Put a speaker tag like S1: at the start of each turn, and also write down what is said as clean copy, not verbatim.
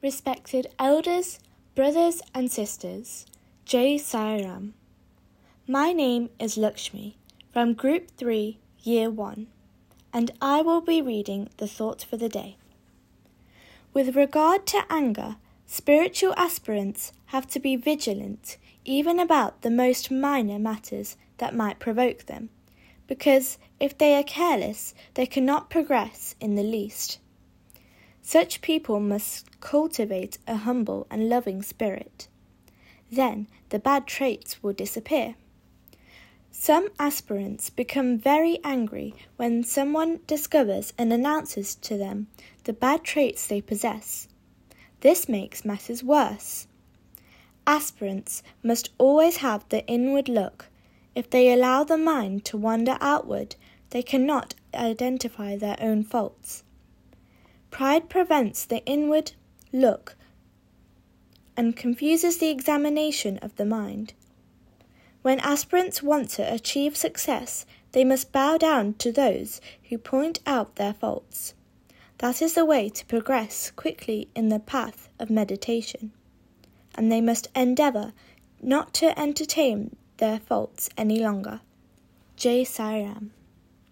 S1: Respected elders, brothers and sisters, Jai Sai Ram. My name is Lakshmi from Group 3, Year 1, and I will be reading the thought for the day. With regard to anger, spiritual aspirants have to be vigilant even about the most minor matters that might provoke them, because if they are careless, they cannot progress in the least. Such people must cultivate a humble and loving spirit. Then the bad traits will disappear. Some aspirants become very angry when someone discovers and announces to them the bad traits they possess. This makes matters worse. Aspirants must always have the inward look. If they allow the mind to wander outward, they cannot identify their own faults. Pride prevents the inward look and confuses the examination of the mind. When aspirants want to achieve success, they must bow down to those who point out their faults. That is the way to progress quickly in the path of meditation, and they must endeavour not to entertain their faults any longer. Jai Sai Ram.